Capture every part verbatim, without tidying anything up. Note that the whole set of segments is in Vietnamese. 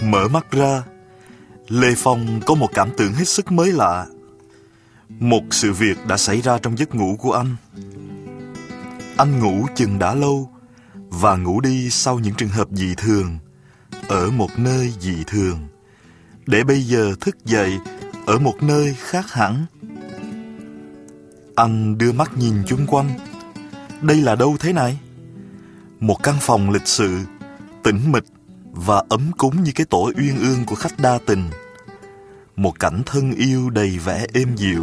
Mở mắt ra, Lê Phong có một cảm tưởng hết sức mới lạ. Một sự việc đã xảy ra trong giấc ngủ của anh. Anh ngủ chừng đã lâu và ngủ đi sau những trường hợp dị thường, ở một nơi dị thường, để bây giờ thức dậy ở một nơi khác hẳn. Anh đưa mắt nhìn chung quanh. Đây là đâu thế này? Một căn phòng lịch sự, tĩnh mịch và ấm cúng như cái tổ uyên ương của khách đa tình. Một cảnh thân yêu đầy vẻ êm dịu.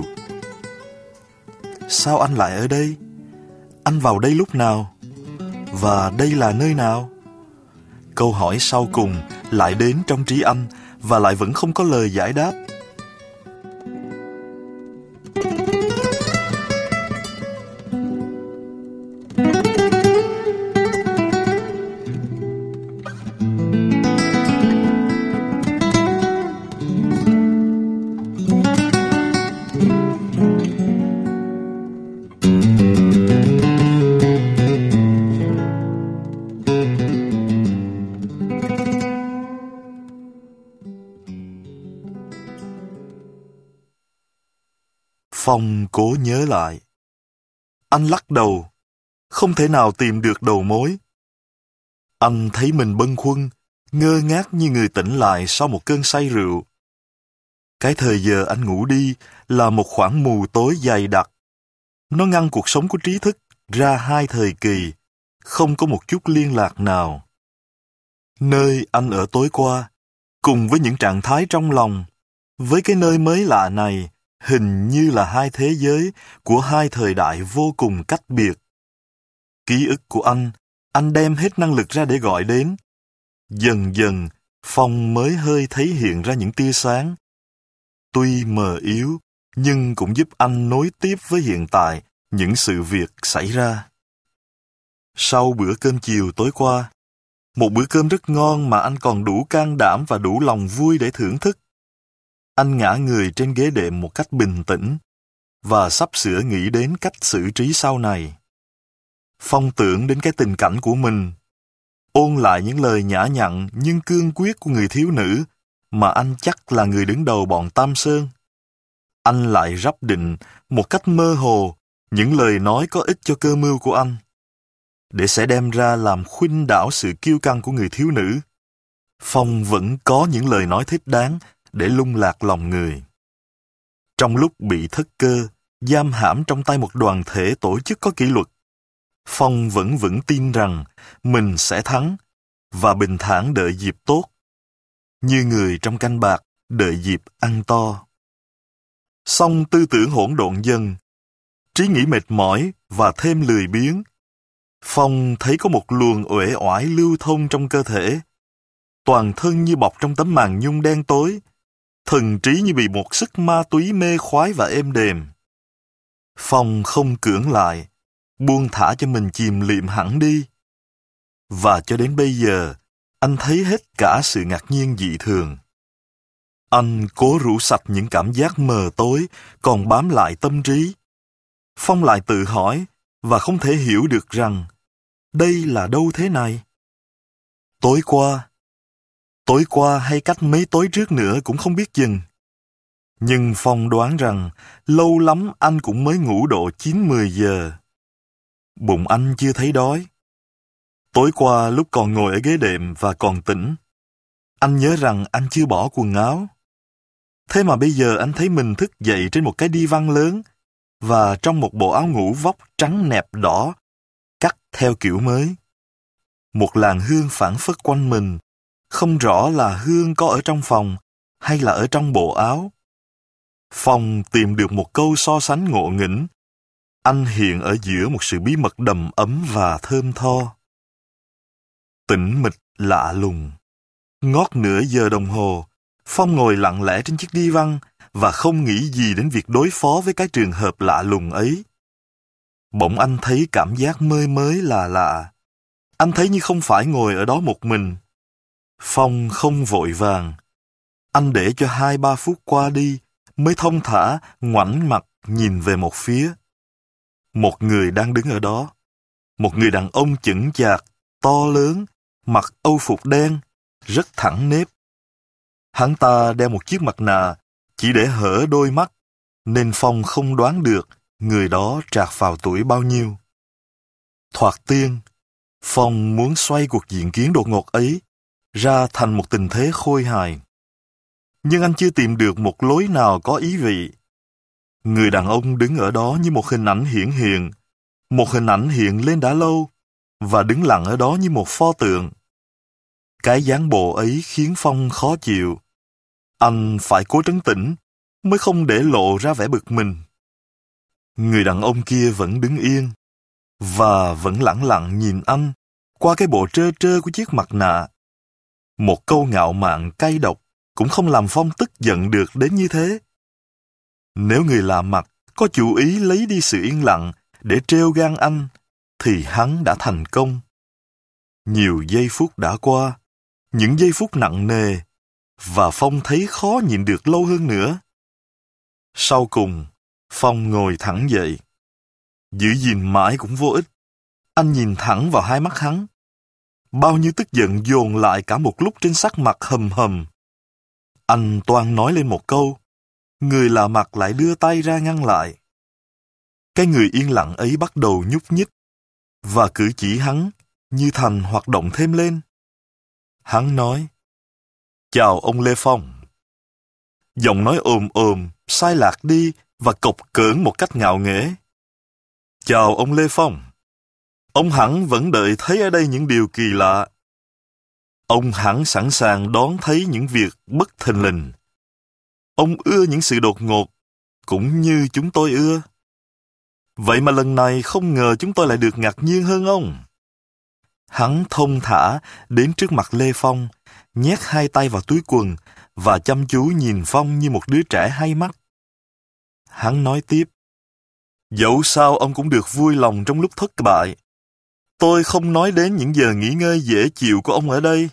Sao anh lại ở đây? Anh vào đây lúc nào? Và đây là nơi nào? Câu hỏi sau cùng lại đến trong trí anh và lại vẫn không có lời giải đáp. Phong cố nhớ lại. Anh lắc đầu, không thể nào tìm được đầu mối. Anh thấy mình bâng khuâng, ngơ ngác như người tỉnh lại sau một cơn say rượu. Cái thời giờ anh ngủ đi là một khoảng mù tối dày đặc. Nó ngăn cuộc sống của trí thức ra hai thời kỳ, không có một chút liên lạc nào. Nơi anh ở tối qua, cùng với những trạng thái trong lòng, với cái nơi mới lạ này, hình như là hai thế giới của hai thời đại vô cùng cách biệt. Ký ức của anh, anh đem hết năng lực ra để gọi đến. Dần dần, Phong mới hơi thấy hiện ra những tia sáng. Tuy mờ yếu, nhưng cũng giúp anh nối tiếp với hiện tại những sự việc xảy ra. Sau bữa cơm chiều tối qua, một bữa cơm rất ngon mà anh còn đủ can đảm và đủ lòng vui để thưởng thức, anh ngã người trên ghế đệm một cách bình tĩnh và sắp sửa nghĩ đến cách xử trí sau này. Phong tưởng đến cái tình cảnh của mình, ôn lại những lời nhã nhặn nhưng cương quyết của người thiếu nữ mà anh chắc là người đứng đầu bọn Tam Sơn. Anh lại rắp định một cách mơ hồ những lời nói có ích cho cơ mưu của anh, để sẽ đem ra làm khuynh đảo sự kiêu căng của người thiếu nữ. Phong vẫn có những lời nói thích đáng để lung lạc lòng người. Trong lúc bị thất cơ, giam hãm trong tay một đoàn thể tổ chức có kỷ luật, Phong vẫn vững tin rằng mình sẽ thắng và bình thản đợi dịp tốt, như người trong canh bạc đợi dịp ăn to. Song tư tưởng hỗn độn dần, trí nghĩ mệt mỏi và thêm lười biếng. Phong thấy có một luồng uể oải lưu thông trong cơ thể, toàn thân như bọc trong tấm màn nhung đen tối, thần trí như bị một sức ma túy mê khoái và êm đềm. Phong không cưỡng lại, buông thả cho mình chìm liệm hẳn đi. Và cho đến bây giờ, anh thấy hết cả sự ngạc nhiên dị thường. Anh cố rũ sạch những cảm giác mờ tối còn bám lại tâm trí. Phong lại tự hỏi và không thể hiểu được rằng đây là đâu thế này. Tối qua, tối qua hay cách mấy tối trước nữa cũng không biết chừng. Nhưng Phong đoán rằng lâu lắm anh cũng mới ngủ độ chín mười giờ. Bụng anh chưa thấy đói. Tối qua lúc còn ngồi ở ghế đệm và còn tỉnh, anh nhớ rằng anh chưa bỏ quần áo. Thế mà bây giờ anh thấy mình thức dậy trên một cái đi văn lớn và trong một bộ áo ngủ vóc trắng nẹp đỏ, cắt theo kiểu mới. Một làn hương phảng phất quanh mình, không rõ là hương có ở trong phòng hay là ở trong bộ áo. Phong tìm được một câu so sánh ngộ nghĩnh. Anh hiện ở giữa một sự bí mật đầm ấm và thơm tho. Tĩnh mịch lạ lùng. Ngót nửa giờ đồng hồ, Phong ngồi lặng lẽ trên chiếc đi văn và không nghĩ gì đến việc đối phó với cái trường hợp lạ lùng ấy. Bỗng anh thấy cảm giác mới mới lạ lạ. Anh thấy như không phải ngồi ở đó một mình. Phong không vội vàng. Anh để cho hai ba phút qua đi mới thong thả ngoảnh mặt nhìn về một phía. Một người đang đứng ở đó. Một người đàn ông chững chạc, to lớn, mặc âu phục đen, rất thẳng nếp, Hắn ta đeo một chiếc mặt nạ chỉ để hở đôi mắt, nên Phong không đoán được người đó trạc vào tuổi bao nhiêu. Thoạt tiên, Phong muốn xoay cuộc diện kiến đột ngột ấy ra thành một tình thế khôi hài. Nhưng anh chưa tìm được một lối nào có ý vị. Người đàn ông đứng ở đó như một hình ảnh hiển hiện, một hình ảnh hiện lên đã lâu, và đứng lặng ở đó như một pho tượng. Cái dáng bộ ấy khiến Phong khó chịu. Anh phải cố trấn tĩnh, mới không để lộ ra vẻ bực mình. Người đàn ông kia vẫn đứng yên, và vẫn lẳng lặng nhìn anh qua cái bộ trơ trơ của chiếc mặt nạ. Một câu ngạo mạn cay độc cũng không làm Phong tức giận được đến như thế. Nếu người lạ mặt có chủ ý lấy đi sự yên lặng để trêu gan anh, thì hắn đã thành công. Nhiều giây phút đã qua, những giây phút nặng nề, và Phong thấy khó nhịn được lâu hơn nữa. Sau cùng, Phong ngồi thẳng dậy. Giữ gìn mãi cũng vô ích. Anh nhìn thẳng vào hai mắt hắn. Bao nhiêu tức giận dồn lại cả một lúc trên sắc mặt hầm hầm. Anh toan nói lên một câu, người lạ mặt lại đưa tay ra ngăn lại. Cái người yên lặng ấy bắt đầu nhúc nhích, và cử chỉ hắn như thành hoạt động thêm lên. Hắn nói, chào ông Lê Phong. Giọng nói ồm ồm, sai lạc đi và cộc cỡn một cách ngạo nghễ. Chào ông Lê Phong. Ông hẳn vẫn đợi thấy ở đây những điều kỳ lạ. Ông hẳn sẵn sàng đón thấy những việc bất thình lình. Ông ưa những sự đột ngột, cũng như chúng tôi ưa. Vậy mà lần này không ngờ chúng tôi lại được ngạc nhiên hơn ông. Hắn thông thả đến trước mặt Lê Phong, nhét hai tay vào túi quần và chăm chú nhìn Phong như một đứa trẻ hay mắt. Hắn nói tiếp, dẫu sao ông cũng được vui lòng trong lúc thất bại. Tôi không nói đến những giờ nghỉ ngơi dễ chịu của ông ở đây.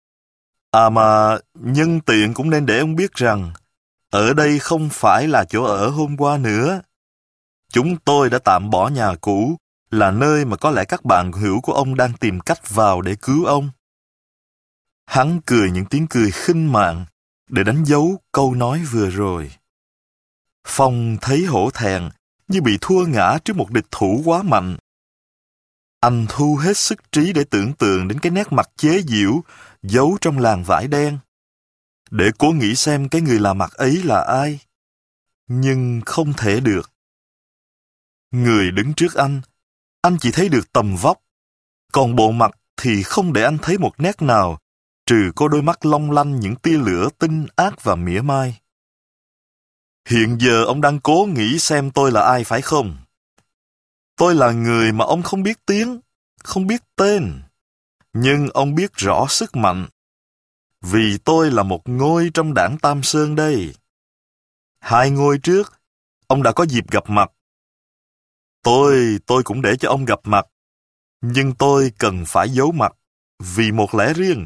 À mà, nhân tiện cũng nên để ông biết rằng, ở đây không phải là chỗ ở hôm qua nữa. Chúng tôi đã tạm bỏ nhà cũ, là nơi mà có lẽ các bạn hữu của ông đang tìm cách vào để cứu ông. Hắn cười những tiếng cười khinh mạn, để đánh dấu câu nói vừa rồi. Phong thấy hổ thẹn, như bị thua ngã trước một địch thủ quá mạnh. Anh thu hết sức trí để tưởng tượng đến cái nét mặt chế giễu giấu trong làn vải đen, để cố nghĩ xem cái người lạ mặt ấy là ai. Nhưng không thể được. Người đứng trước anh, anh chỉ thấy được tầm vóc, còn bộ mặt thì không để anh thấy một nét nào, trừ có đôi mắt long lanh những tia lửa tinh ác và mỉa mai. Hiện giờ ông đang cố nghĩ xem tôi là ai phải không? Tôi là người mà ông không biết tiếng, không biết tên, nhưng ông biết rõ sức mạnh. Vì tôi là một ngôi trong đảng Tam Sơn đây. Hai ngôi trước, ông đã có dịp gặp mặt. Tôi, tôi cũng để cho ông gặp mặt, nhưng tôi cần phải giấu mặt, vì một lẽ riêng.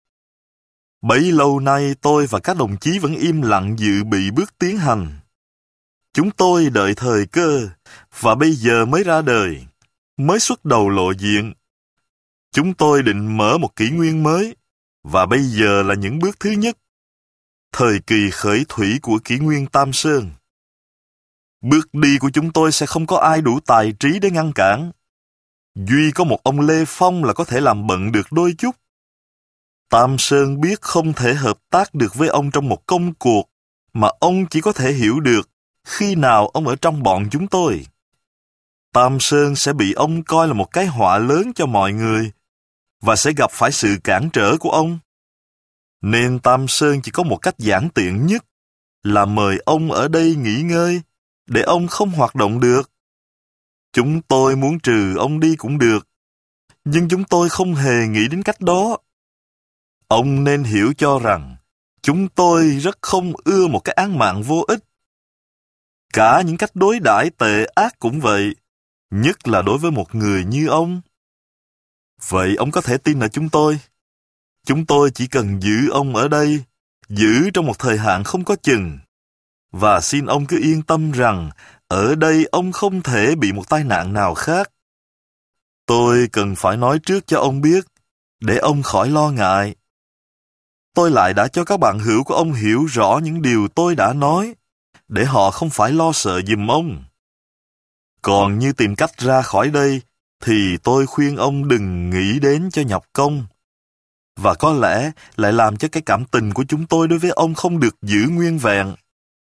Bấy lâu nay tôi và các đồng chí vẫn im lặng dự bị bước tiến hành. Chúng tôi đợi thời cơ, và bây giờ mới ra đời, mới xuất đầu lộ diện. Chúng tôi định mở một kỷ nguyên mới, và bây giờ là những bước thứ nhất. Thời kỳ khởi thủy của kỷ nguyên Tam Sơn. Bước đi của chúng tôi sẽ không có ai đủ tài trí để ngăn cản. Duy có một ông Lê Phong là có thể làm bận được đôi chút. Tam Sơn biết không thể hợp tác được với ông trong một công cuộc mà ông chỉ có thể hiểu được khi nào ông ở trong bọn chúng tôi. Tam Sơn sẽ bị ông coi là một cái họa lớn cho mọi người và sẽ gặp phải sự cản trở của ông. Nên Tam Sơn chỉ có một cách giản tiện nhất là mời ông ở đây nghỉ ngơi để ông không hoạt động được. Chúng tôi muốn trừ ông đi cũng được, nhưng chúng tôi không hề nghĩ đến cách đó. Ông nên hiểu cho rằng chúng tôi rất không ưa một cái án mạng vô ích. Cả những cách đối đãi tệ ác cũng vậy, nhất là đối với một người như ông. Vậy ông có thể tin ở chúng tôi. Chúng tôi chỉ cần giữ ông ở đây, giữ trong một thời hạn không có chừng. Và xin ông cứ yên tâm rằng ở đây ông không thể bị một tai nạn nào khác. Tôi cần phải nói trước cho ông biết, để ông khỏi lo ngại. tôi lại đã cho các bạn hữu của ông hiểu rõ những điều tôi đã nói, để họ không phải lo sợ giùm ông. Còn như tìm cách ra khỏi đây, thì tôi khuyên ông đừng nghĩ đến cho nhọc công. Và có lẽ lại làm cho cái cảm tình của chúng tôi đối với ông không được giữ nguyên vẹn.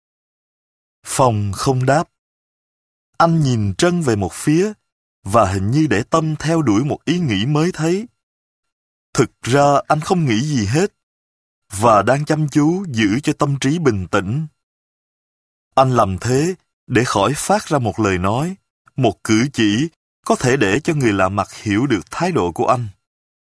Phong không đáp. Anh nhìn trân về một phía, và hình như để tâm theo đuổi một ý nghĩ mới thấy. Thực ra anh không nghĩ gì hết, và đang chăm chú giữ cho tâm trí bình tĩnh. Anh làm thế để khỏi phát ra một lời nói, một cử chỉ có thể để cho người lạ mặt hiểu được thái độ của anh.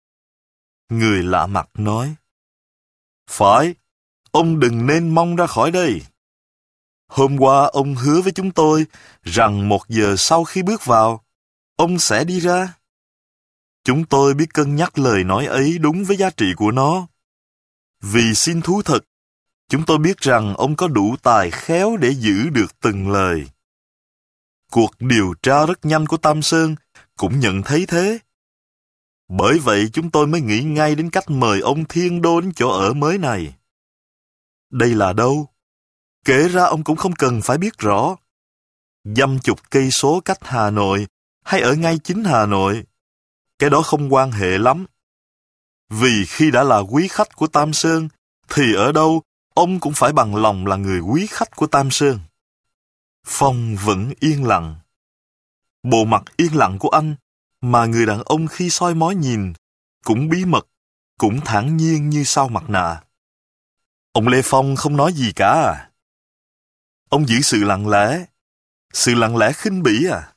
Người lạ mặt nói, phải, ông đừng nên mong ra khỏi đây. Hôm qua ông hứa với chúng tôi rằng một giờ sau khi bước vào, ông sẽ đi ra. Chúng tôi biết cân nhắc lời nói ấy đúng với giá trị của nó. Vì xin thú thật, chúng tôi biết rằng ông có đủ tài khéo để giữ được từng lời. Cuộc điều tra rất nhanh của Tam Sơn cũng nhận thấy thế. Bởi vậy chúng tôi mới nghĩ ngay đến cách mời ông Thiên Đô đến chỗ ở mới này. Đây là đâu? Kể ra ông cũng không cần phải biết rõ. Dăm chục cây số cách Hà Nội hay ở ngay chính Hà Nội, cái đó không quan hệ lắm. Vì khi đã là quý khách của Tam Sơn, thì ở đâu ông cũng phải bằng lòng là người quý khách của Tam Sơn. Phong vẫn yên lặng. Bộ mặt yên lặng của anh, mà người đàn ông khi soi mói nhìn, cũng bí mật, cũng thản nhiên như sau mặt nạ. Ông Lê Phong không nói gì cả à? Ông giữ sự lặng lẽ, sự lặng lẽ khinh bỉ à?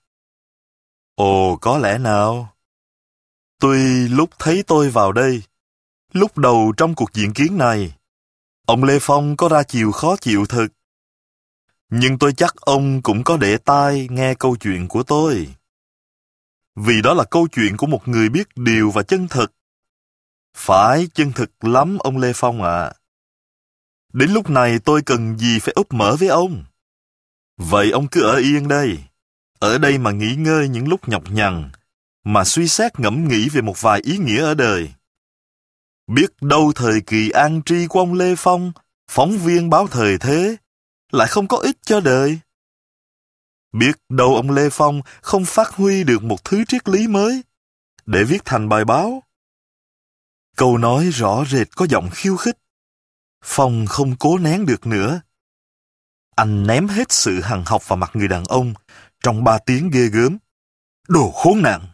Ồ, có lẽ nào? Tuy lúc thấy tôi vào đây, lúc đầu trong cuộc diện kiến này, ông Lê Phong có ra chiều khó chịu thật. Nhưng tôi chắc ông cũng có để tai nghe câu chuyện của tôi. Vì đó là câu chuyện của một người biết điều và chân thực. Phải chân thực lắm ông Lê Phong ạ. À. Đến lúc này tôi cần gì phải úp mở với ông. Vậy ông cứ ở yên đây. Ở đây mà nghỉ ngơi những lúc nhọc nhằn, mà suy xét ngẫm nghĩ về một vài ý nghĩa ở đời. Biết đâu thời kỳ an tri của ông Lê Phong, phóng viên báo Thời Thế, lại không có ích cho đời. Biết đâu ông Lê Phong không phát huy được một thứ triết lý mới để viết thành bài báo. Câu nói rõ rệt có giọng khiêu khích. Phong không cố nén được nữa. Anh ném hết sự hằn học vào mặt người đàn ông trong ba tiếng ghê gớm. Đồ khốn nạn!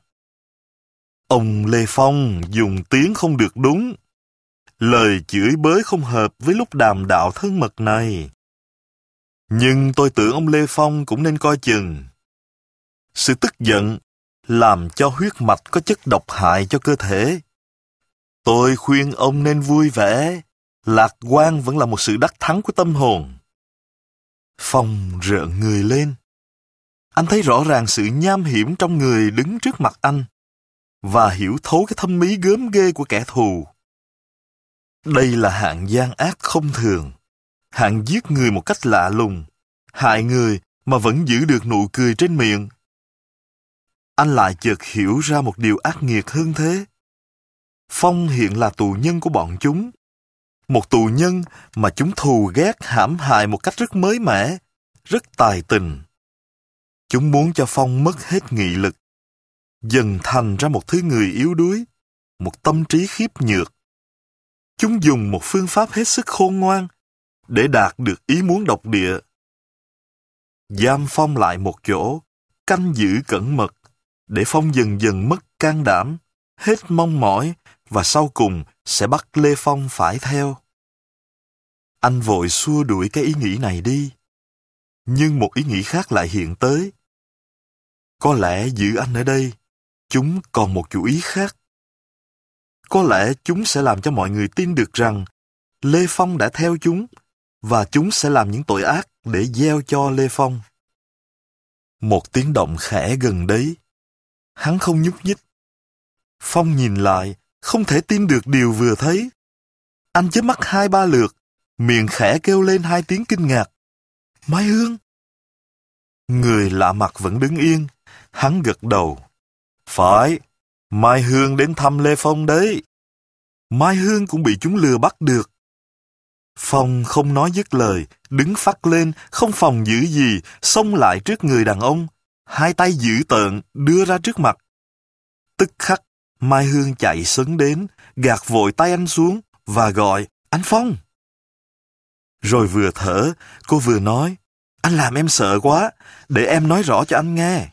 Ông Lê Phong dùng tiếng không được đúng. Lời chửi bới không hợp với lúc đàm đạo thân mật này. Nhưng tôi tưởng ông Lê Phong cũng nên coi chừng. Sự tức giận làm cho huyết mạch có chất độc hại cho cơ thể. Tôi khuyên ông nên vui vẻ. Lạc quan vẫn là một sự đắc thắng của tâm hồn. Phong rợn người lên. Anh thấy rõ ràng sự nham hiểm trong người đứng trước mặt anh, và hiểu thấu cái thâm mí gớm ghê của kẻ thù. Đây là hạng gian ác không thường, hạng giết người một cách lạ lùng, hại người mà vẫn giữ được nụ cười trên miệng. Anh lại chợt hiểu ra một điều ác nghiệt hơn thế. Phong hiện là tù nhân của bọn chúng. Một tù nhân mà chúng thù ghét hãm hại một cách rất mới mẻ, rất tài tình. Chúng muốn cho Phong mất hết nghị lực, dần thành ra một thứ người yếu đuối, một tâm trí khiếp nhược. Chúng dùng một phương pháp hết sức khôn ngoan để đạt được ý muốn độc địa. Giam Phong lại một chỗ, canh giữ cẩn mật, để Phong dần dần mất can đảm, hết mong mỏi, và sau cùng sẽ bắt Lê Phong phải theo. Anh vội xua đuổi cái ý nghĩ này đi. Nhưng một ý nghĩ khác lại hiện tới. Có lẽ giữ anh ở đây, chúng còn một chủ ý khác. Có lẽ chúng sẽ làm cho mọi người tin được rằng Lê Phong đã theo chúng, và chúng sẽ làm những tội ác để gieo cho Lê Phong. Một tiếng động khẽ gần đấy. Hắn không nhúc nhích. Phong nhìn lại, không thể tin được điều vừa thấy. Anh chớp mắt hai ba lượt, miệng khẽ kêu lên hai tiếng kinh ngạc. Mai Hương! Người lạ mặt vẫn đứng yên. Hắn gật đầu. Phải, Mai Hương đến thăm Lê Phong đấy. Mai Hương cũng bị chúng lừa bắt được. Phong không nói dứt lời, đứng phắt lên, không phòng giữ gì, xông lại trước người đàn ông, hai tay dữ tợn đưa ra trước mặt. Tức khắc, Mai Hương chạy sấn đến, gạt vội tay anh xuống và gọi, anh Phong. Rồi vừa thở, cô vừa nói, anh làm em sợ quá, để em nói rõ cho anh nghe.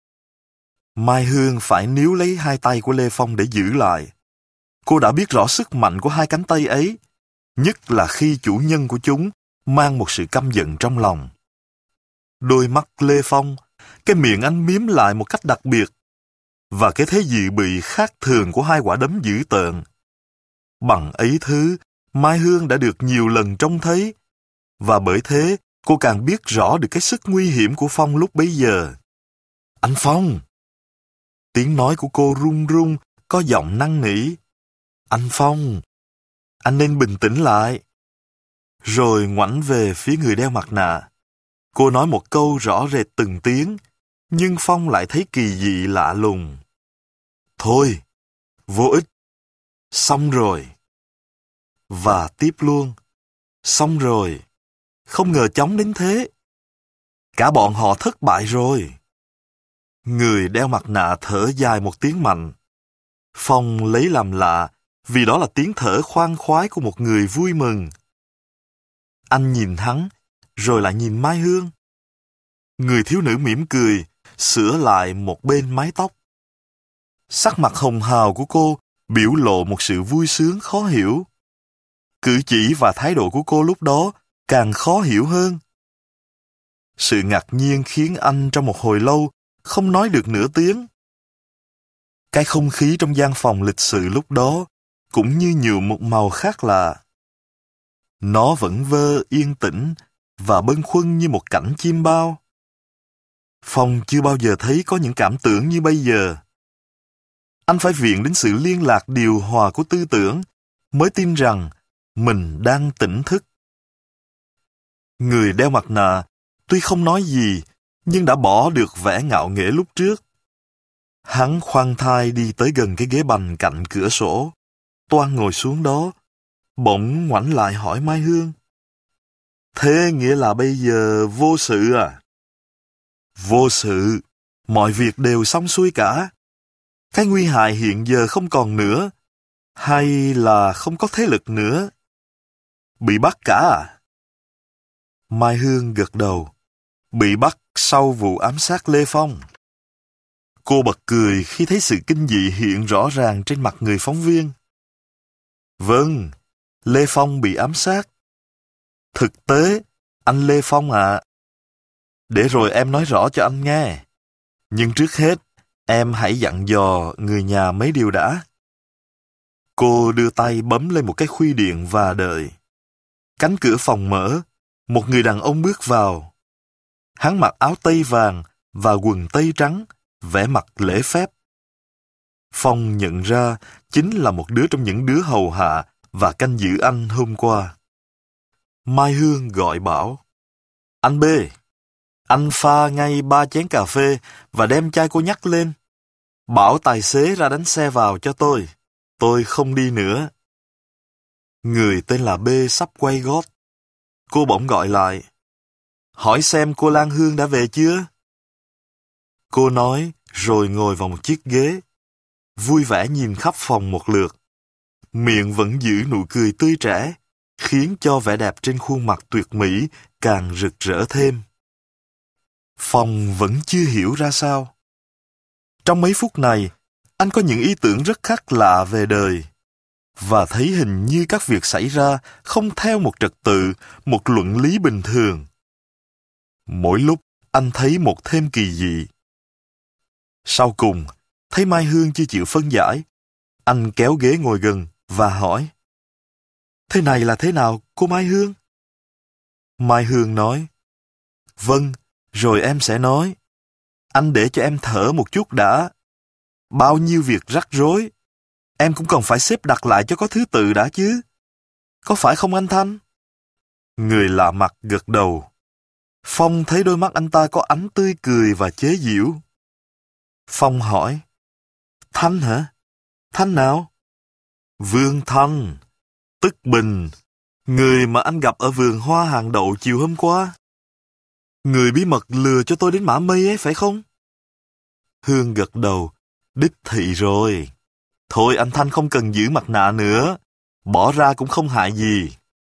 Mai Hương phải níu lấy hai tay của Lê Phong để giữ lại. Cô đã biết rõ sức mạnh của hai cánh tay ấy, nhất là khi chủ nhân của chúng mang một sự căm giận trong lòng. Đôi mắt Lê Phong, cái miệng anh miếm lại một cách đặc biệt, và cái thế dự bị khác thường của hai quả đấm dữ tợn. Bằng ấy thứ, Mai Hương đã được nhiều lần trông thấy, và bởi thế cô càng biết rõ được cái sức nguy hiểm của Phong lúc bấy giờ. Anh Phong! Tiếng nói của cô run run, có giọng năn nỉ. Anh Phong! Anh nên bình tĩnh lại. Rồi ngoảnh về phía người đeo mặt nạ. Cô nói một câu rõ rệt từng tiếng, nhưng Phong lại thấy kỳ dị lạ lùng. Thôi, vô ích. Xong rồi. Và tiếp luôn. Xong rồi. Không ngờ chóng đến thế. Cả bọn họ thất bại rồi. Người đeo mặt nạ thở dài một tiếng mạnh. Phong lấy làm lạ, vì đó là tiếng thở khoan khoái của một người vui mừng. Anh nhìn hắn, rồi lại nhìn Mai Hương. Người thiếu nữ mỉm cười, sửa lại một bên mái tóc. Sắc mặt hồng hào của cô biểu lộ một sự vui sướng khó hiểu. Cử chỉ và thái độ của cô lúc đó càng khó hiểu hơn. Sự ngạc nhiên khiến anh trong một hồi lâu không nói được nửa tiếng. Cái không khí trong gian phòng lịch sự lúc đó cũng như nhuộm một màu khác lạ. Nó vẫn vơ yên tĩnh và bâng khuâng như một cảnh chim bao. Phong chưa bao giờ thấy có những cảm tưởng như bây giờ. Anh phải viện đến sự liên lạc điều hòa của tư tưởng mới tin rằng mình đang tỉnh thức. Người đeo mặt nạ tuy không nói gì nhưng đã bỏ được vẻ ngạo nghễ lúc trước. Hắn khoan thai đi tới gần cái ghế bành cạnh cửa sổ, toan ngồi xuống đó, bỗng ngoảnh lại hỏi Mai Hương. Thế nghĩa là bây giờ vô sự à? Vô sự, mọi việc đều xong xuôi cả. Cái nguy hại hiện giờ không còn nữa, hay là không có thế lực nữa? Bị bắt cả à? Mai Hương gật đầu. Bị bắt sau vụ ám sát Lê Phong. Cô bật cười khi thấy sự kinh dị hiện rõ ràng trên mặt người phóng viên. Vâng, Lê Phong bị ám sát. Thực tế, anh Lê Phong ạ. À. Để rồi em nói rõ cho anh nghe. Nhưng trước hết, em hãy dặn dò người nhà mấy điều đã. Cô đưa tay bấm lên một cái khuy điện và đợi. Cánh cửa phòng mở, một người đàn ông bước vào. Hắn mặc áo tây vàng và quần tây trắng, vẻ mặt lễ phép. Phong nhận ra chính là một đứa trong những đứa hầu hạ và canh giữ anh hôm qua. Mai Hương gọi bảo, anh B, anh pha ngay ba chén cà phê và đem chai cô nhắc lên. Bảo tài xế ra đánh xe vào cho tôi, tôi không đi nữa. Người tên là B sắp quay gót. Cô bỗng gọi lại, hỏi xem cô Lan Hương đã về chưa? Cô nói rồi ngồi vào một chiếc ghế, vui vẻ nhìn khắp phòng một lượt. Miệng vẫn giữ nụ cười tươi trẻ, khiến cho vẻ đẹp trên khuôn mặt tuyệt mỹ càng rực rỡ thêm. Phong vẫn chưa hiểu ra sao. Trong mấy phút này, anh có những ý tưởng rất khác lạ về đời, và thấy hình như các việc xảy ra không theo một trật tự, một luận lý bình thường. Mỗi lúc anh thấy một thêm kỳ dị. Sau cùng, thấy Mai Hương chưa chịu phân giải, anh kéo ghế ngồi gần và hỏi, thế này là thế nào, cô Mai Hương? Mai Hương nói, vâng, rồi em sẽ nói. Anh để cho em thở một chút đã. Bao nhiêu việc rắc rối, em cũng cần phải xếp đặt lại cho có thứ tự đã chứ. Có phải không anh Thanh? Người lạ mặt gật đầu. Phong thấy đôi mắt anh ta có ánh tươi cười và chế giễu. Phong hỏi, Thanh hả? Thanh nào? Vương Thanh, tức Bình, Người mà anh gặp ở vườn hoa hàng đậu chiều hôm qua. Người bí mật lừa cho tôi đến Mã Mây ấy phải không? Hương gật đầu. Đích thị rồi. Thôi anh Thanh không cần giữ mặt nạ nữa. Bỏ ra cũng không hại gì.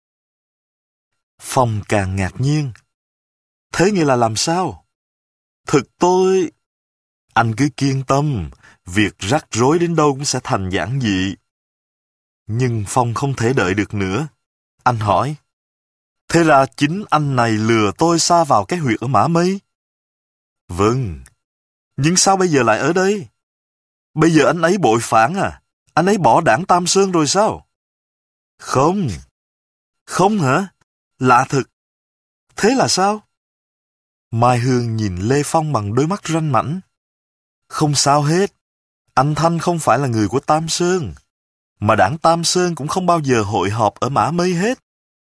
Phong càng ngạc nhiên. Thế nghĩa là làm sao? Thực tôi... Anh cứ kiên tâm. Việc rắc rối đến đâu cũng sẽ thành giản dị. Nhưng Phong không thể đợi được nữa. Anh hỏi. Thế ra chính anh này lừa tôi sa vào cái huyệt ở Mã Mây? Vâng. Nhưng sao bây giờ lại ở đây? Bây giờ anh ấy bội phản à? Anh ấy bỏ đảng Tam Sơn rồi sao? Không. Không hả? Lạ thực. Thế là sao? Mai Hương nhìn Lê Phong bằng đôi mắt ranh mãnh. Không sao hết. Anh Thanh không phải là người của Tam Sơn. Mà đảng Tam Sơn cũng không bao giờ hội họp ở Mã Mây hết.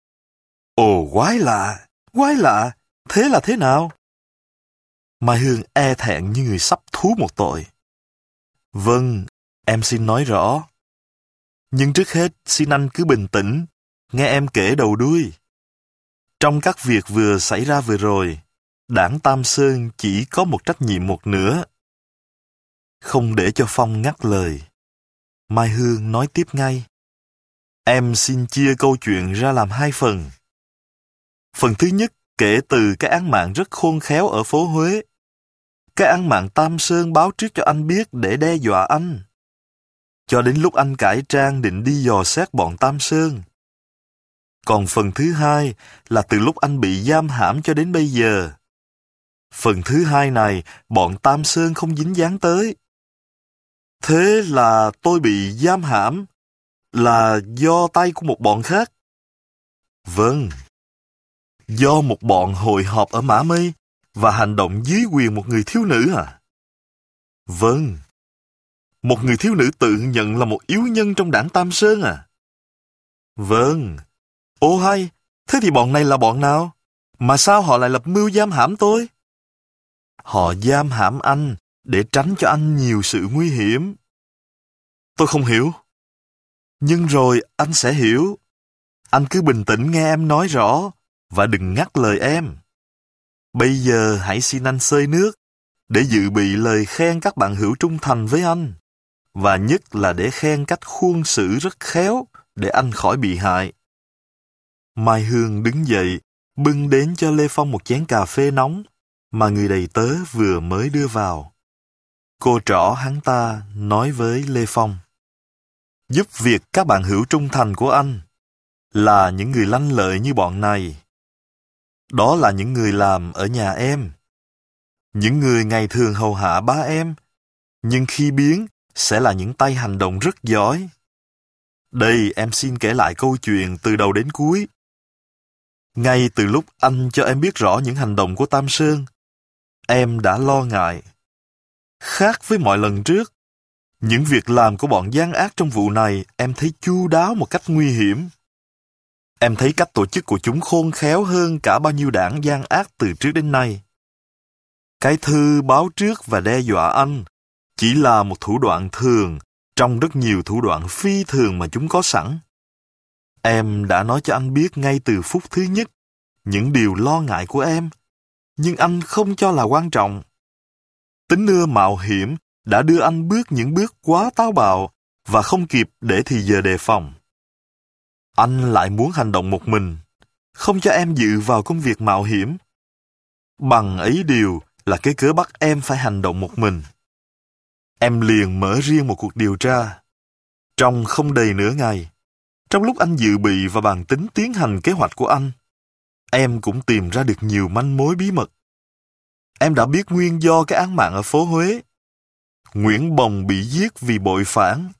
Ồ, quái lạ, quái lạ. Thế là thế nào? Mai Hương e thẹn như người sắp thú một tội. Vâng, em xin nói rõ. Nhưng trước hết, xin anh cứ bình tĩnh, nghe em kể đầu đuôi. Trong các việc vừa xảy ra vừa rồi, đảng Tam Sơn chỉ có một trách nhiệm một nửa. Không để cho Phong ngắt lời, Mai Hương nói tiếp ngay. Em xin chia câu chuyện ra làm hai phần. Phần thứ nhất kể từ cái án mạng rất khôn khéo ở phố Huế. Cái án mạng Tam Sơn báo trước cho anh biết để đe dọa anh. Cho đến lúc anh cải trang định đi dò xét bọn Tam Sơn. Còn phần thứ hai là từ lúc anh bị giam hãm cho đến bây giờ. Phần thứ hai này bọn Tam Sơn không dính dáng tới. Thế là tôi bị giam hãm là do tay của một bọn khác. Vâng. Do một bọn hội họp ở Mã Mây và hành động dưới quyền một người thiếu nữ à? Vâng. Một người thiếu nữ tự nhận là một yếu nhân trong đảng Tam Sơn à? Vâng. Ô hay, thế thì bọn này là bọn nào? Mà sao họ lại lập mưu giam hãm tôi? Họ giam hãm anh để tránh cho anh nhiều sự nguy hiểm. Tôi không hiểu. Nhưng rồi anh sẽ hiểu. Anh cứ bình tĩnh nghe em nói rõ và đừng ngắt lời em. Bây giờ hãy xin anh xơi nước để dự bị lời khen các bạn hữu trung thành với anh, và nhất là để khen cách khuôn xử rất khéo để anh khỏi bị hại. Mai Hương đứng dậy, bưng đến cho Lê Phong một chén cà phê nóng mà người đầy tớ vừa mới đưa vào. Cô trỏ hắn ta nói với Lê Phong. Giúp việc các bạn hữu trung thành của anh là những người lanh lợi như bọn này. Đó là những người làm ở nhà em. Những người ngày thường hầu hạ ba em, nhưng khi biến sẽ là những tay hành động rất giỏi. Đây em xin kể lại câu chuyện từ đầu đến cuối. Ngay từ lúc anh cho em biết rõ những hành động của Tam Sơn, em đã lo ngại. Khác với mọi lần trước, những việc làm của bọn gian ác trong vụ này em thấy chu đáo một cách nguy hiểm. Em thấy cách tổ chức của chúng khôn khéo hơn cả bao nhiêu đảng gian ác từ trước đến nay. Cái thư báo trước và đe dọa anh chỉ là một thủ đoạn thường trong rất nhiều thủ đoạn phi thường mà chúng có sẵn. Em đã nói cho anh biết ngay từ phút thứ nhất những điều lo ngại của em, nhưng anh không cho là quan trọng. Tính ưa mạo hiểm đã đưa anh bước những bước quá táo bạo và không kịp để thì giờ đề phòng. Anh lại muốn hành động một mình, không cho em dự vào công việc mạo hiểm. Bằng ấy điều là cái cớ bắt em phải hành động một mình. Em liền mở riêng một cuộc điều tra. Trong không đầy nửa ngày, trong lúc anh dự bị và bàn tính tiến hành kế hoạch của anh, em cũng tìm ra được nhiều manh mối bí mật. Em đã biết nguyên do cái án mạng ở phố Huế. Nguyễn Bồng bị giết vì bội phản.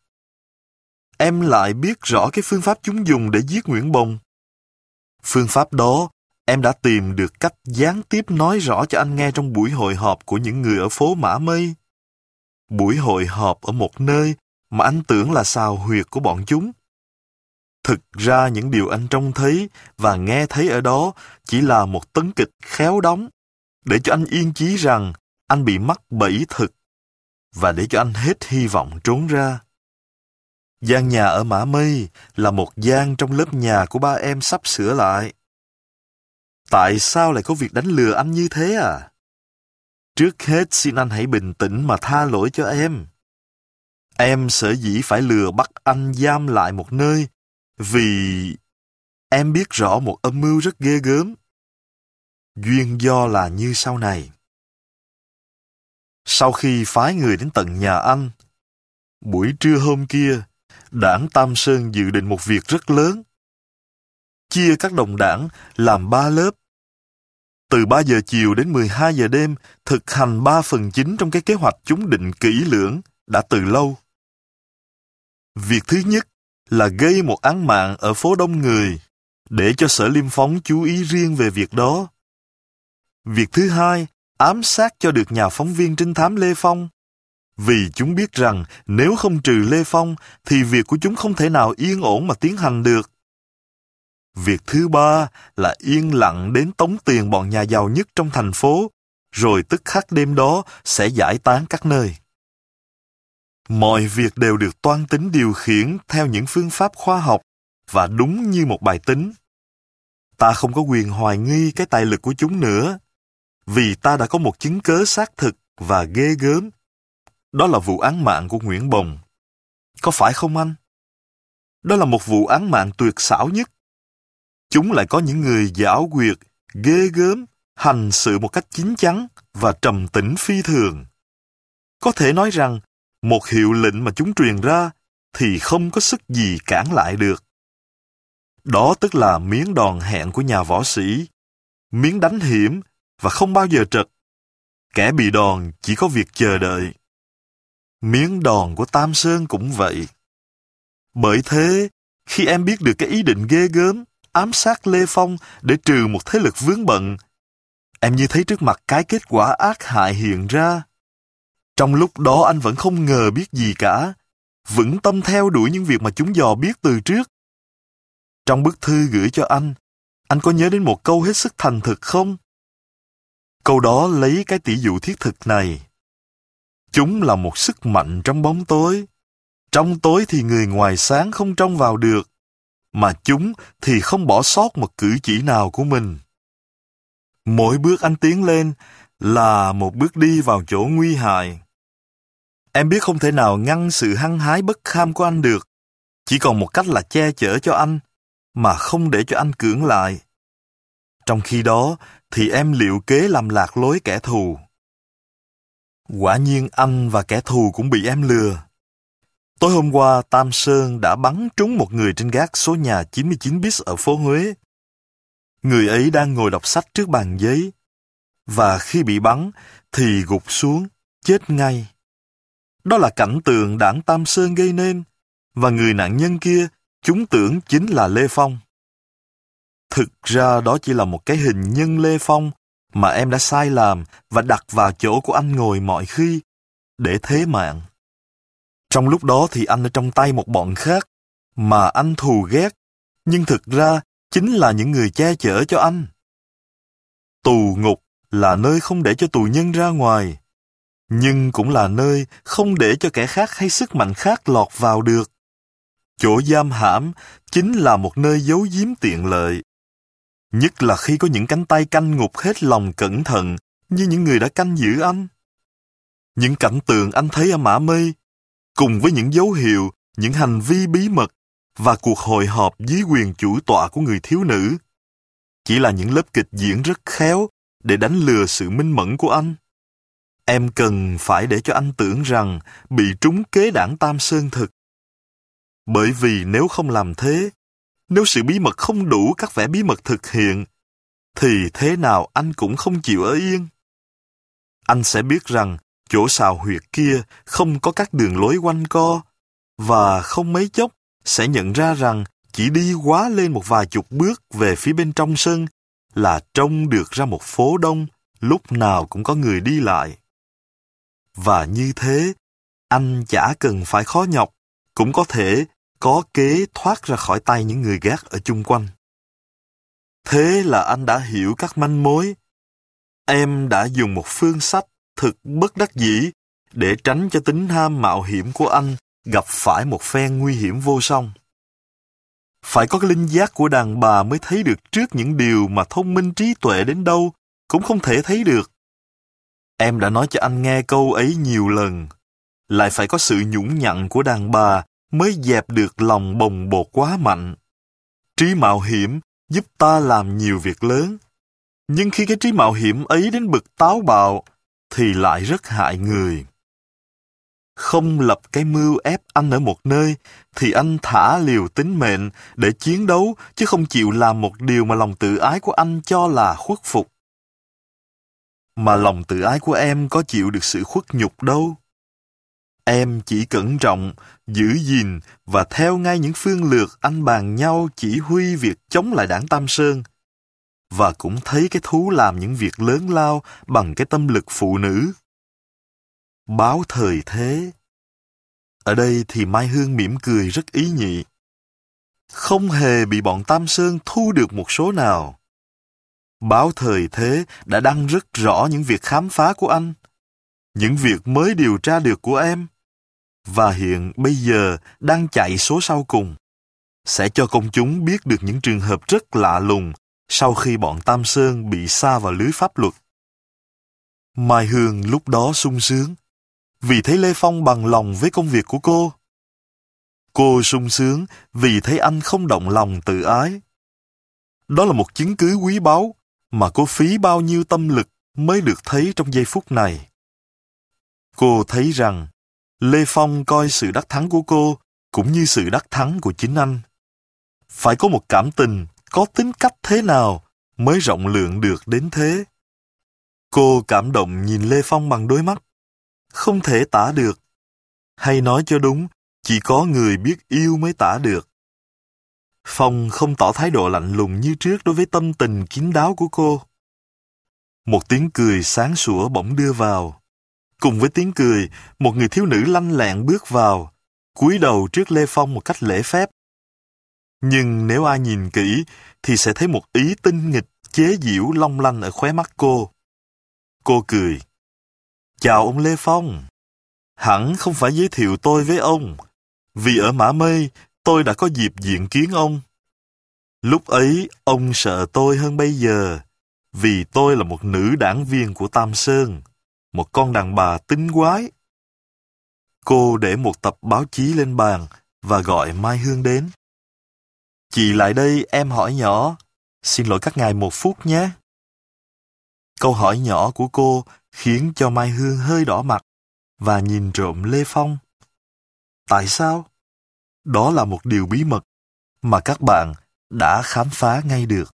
Em lại biết rõ cái phương pháp chúng dùng để giết Nguyễn Bồng. Phương pháp đó, em đã tìm được cách gián tiếp nói rõ cho anh nghe trong buổi hội họp của những người ở phố Mã Mây. Buổi hội họp ở một nơi mà anh tưởng là sào huyệt của bọn chúng. Thực ra những điều anh trông thấy và nghe thấy ở đó chỉ là một tấn kịch khéo đóng, để cho anh yên chí rằng anh bị mắc bẫy thực, và để cho anh hết hy vọng trốn ra. Gian nhà ở Mã Mây là một gian trong lớp nhà của ba em sắp sửa lại. Tại sao lại có việc đánh lừa anh như thế à? Trước hết xin anh hãy bình tĩnh mà tha lỗi cho em. Em sở dĩ phải lừa bắt anh giam lại một nơi vì em biết rõ một âm mưu rất ghê gớm. Duyên do là như sau này. Sau khi phái người đến tận nhà anh, buổi trưa hôm kia, đảng Tam Sơn dự định một việc rất lớn. Chia các đồng đảng làm ba lớp. Từ ba giờ chiều đến mười hai giờ đêm, thực hành ba phần chính trong cái kế hoạch chúng định kỹ lưỡng đã từ lâu. Việc thứ nhất là gây một án mạng ở phố đông người, để cho Sở Liêm Phóng chú ý riêng về việc đó. Việc thứ hai, ám sát cho được nhà phóng viên trinh thám Lê Phong, vì chúng biết rằng nếu không trừ Lê Phong thì việc của chúng không thể nào yên ổn mà tiến hành được. Việc thứ ba là yên lặng đến tống tiền bọn nhà giàu nhất trong thành phố, rồi tức khắc đêm đó sẽ giải tán các nơi. Mọi việc đều được toan tính điều khiển theo những phương pháp khoa học và đúng như một bài tính. Ta không có quyền hoài nghi cái tài lực của chúng nữa, vì ta đã có một chứng cớ xác thực và ghê gớm. Đó là vụ án mạng của Nguyễn Bồng. Có phải không anh? Đó là một vụ án mạng tuyệt xảo nhất. Chúng lại có những người giảo quyệt, ghê gớm, hành sự một cách chín chắn và trầm tĩnh phi thường. Có thể nói rằng, một hiệu lệnh mà chúng truyền ra thì không có sức gì cản lại được. Đó tức là miếng đòn hẹn của nhà võ sĩ, miếng đánh hiểm và không bao giờ trật. Kẻ bị đòn chỉ có việc chờ đợi. Miếng đòn của Tam Sơn cũng vậy. Bởi thế, khi em biết được cái ý định ghê gớm, ám sát Lê Phong để trừ một thế lực vướng bận, em như thấy trước mặt cái kết quả ác hại hiện ra. Trong lúc đó anh vẫn không ngờ biết gì cả, vững tâm theo đuổi những việc mà chúng dò biết từ trước. Trong bức thư gửi cho anh, anh có nhớ đến một câu hết sức thành thực không? Câu đó lấy cái tỷ dụ thiết thực này. Chúng là một sức mạnh trong bóng tối. Trong tối thì người ngoài sáng không trông vào được, mà chúng thì không bỏ sót một cử chỉ nào của mình. Mỗi bước anh tiến lên là một bước đi vào chỗ nguy hại. Em biết không thể nào ngăn sự hăng hái bất kham của anh được, chỉ còn một cách là che chở cho anh, mà không để cho anh cưỡng lại. Trong khi đó thì em liệu kế làm lạc lối kẻ thù. Quả nhiên anh và kẻ thù cũng bị em lừa. Tối hôm qua, Tam Sơn đã bắn trúng một người trên gác số nhà chín mươi chín bis ở phố Huế. Người ấy đang ngồi đọc sách trước bàn giấy, và khi bị bắn thì gục xuống, chết ngay. Đó là cảnh tượng đảng Tam Sơn gây nên, và người nạn nhân kia chúng tưởng chính là Lê Phong. Thực ra đó chỉ là một cái hình nhân Lê Phong mà em đã sai làm và đặt vào chỗ của anh ngồi mọi khi, để thế mạng. Trong lúc đó thì anh ở trong tay một bọn khác, mà anh thù ghét, nhưng thực ra chính là những người che chở cho anh. Tù ngục là nơi không để cho tù nhân ra ngoài, nhưng cũng là nơi không để cho kẻ khác hay sức mạnh khác lọt vào được. Chỗ giam hãm chính là một nơi giấu giếm tiện lợi. Nhất là khi có những cánh tay canh ngục hết lòng cẩn thận như những người đã canh giữ anh. Những cảnh tượng anh thấy ở Mã Mây, cùng với những dấu hiệu, những hành vi bí mật và cuộc hội họp dưới quyền chủ tọa của người thiếu nữ, chỉ là những lớp kịch diễn rất khéo để đánh lừa sự minh mẫn của anh. Em cần phải để cho anh tưởng rằng bị trúng kế đảng Tam Sơn thực. Bởi vì nếu không làm thế, nếu sự bí mật không đủ các vẻ bí mật thực hiện, thì thế nào anh cũng không chịu ở yên. Anh sẽ biết rằng chỗ xào huyệt kia không có các đường lối quanh co, và không mấy chốc sẽ nhận ra rằng chỉ đi quá lên một vài chục bước về phía bên trong sân là trông được ra một phố đông, lúc nào cũng có người đi lại. Và như thế, anh chả cần phải khó nhọc, cũng có thể có kế thoát ra khỏi tay những người gác ở chung quanh. Thế là anh đã hiểu các manh mối. Em đã dùng một phương sách thực bất đắc dĩ để tránh cho tính ham mạo hiểm của anh gặp phải một phen nguy hiểm vô song. Phải có cái linh giác của đàn bà mới thấy được trước những điều mà thông minh trí tuệ đến đâu cũng không thể thấy được. Em đã nói cho anh nghe câu ấy nhiều lần. Lại phải có sự nhũng nhặn của đàn bà mới dẹp được lòng bồng bột quá mạnh. Trí mạo hiểm giúp ta làm nhiều việc lớn. Nhưng khi cái trí mạo hiểm ấy đến bực táo bạo, thì lại rất hại người. Không lập cái mưu ép anh ở một nơi, thì anh thả liều tính mệnh để chiến đấu, chứ không chịu làm một điều mà lòng tự ái của anh cho là khuất phục. Mà lòng tự ái của em có chịu được sự khuất nhục đâu. Em chỉ cẩn trọng, giữ gìn và theo ngay những phương lược anh bàn nhau chỉ huy việc chống lại đảng Tam Sơn. Và cũng thấy cái thú làm những việc lớn lao bằng cái tâm lực phụ nữ. Báo thời thế. Ở đây thì Mai Hương mỉm cười rất ý nhị. Không hề bị bọn Tam Sơn thu được một số nào. Báo thời thế đã đăng rất rõ những việc khám phá của anh, những việc mới điều tra được của em, và hiện bây giờ đang chạy số sau cùng, sẽ cho công chúng biết được những trường hợp rất lạ lùng sau khi bọn Tam Sơn bị sa vào lưới pháp luật. Mai Hương lúc đó sung sướng, vì thấy Lê Phong bằng lòng với công việc của cô. Cô sung sướng vì thấy anh không động lòng tự ái. Đó là một chứng cứ quý báu mà cô phí bao nhiêu tâm lực mới được thấy trong giây phút này. Cô thấy rằng Lê Phong coi sự đắc thắng của cô cũng như sự đắc thắng của chính anh. Phải có một cảm tình, có tính cách thế nào mới rộng lượng được đến thế. Cô cảm động nhìn Lê Phong bằng đôi mắt, không thể tả được. Hay nói cho đúng, chỉ có người biết yêu mới tả được. Phong không tỏ thái độ lạnh lùng như trước đối với tâm tình kín đáo của cô. Một tiếng cười sáng sủa bỗng đưa vào. Cùng với tiếng cười, một người thiếu nữ lanh lẹn bước vào, cúi đầu trước Lê Phong một cách lễ phép. Nhưng nếu ai nhìn kỹ, thì sẽ thấy một ý tinh nghịch, chế giễu long lanh ở khóe mắt cô. Cô cười. Chào ông Lê Phong. Hẳn không phải giới thiệu tôi với ông, vì ở Mã Mây tôi đã có dịp diện kiến ông. Lúc ấy ông sợ tôi hơn bây giờ, vì tôi là một nữ đảng viên của Tam Sơn, một con đàn bà tinh quái. Cô để một tập báo chí lên bàn và gọi Mai Hương đến. Chị lại đây, em hỏi nhỏ. Xin lỗi các ngài một phút nhé. Câu hỏi nhỏ của cô khiến cho Mai Hương hơi đỏ mặt và nhìn trộm Lê Phong. Tại sao? Đó là một điều bí mật mà các bạn đã khám phá ngay được.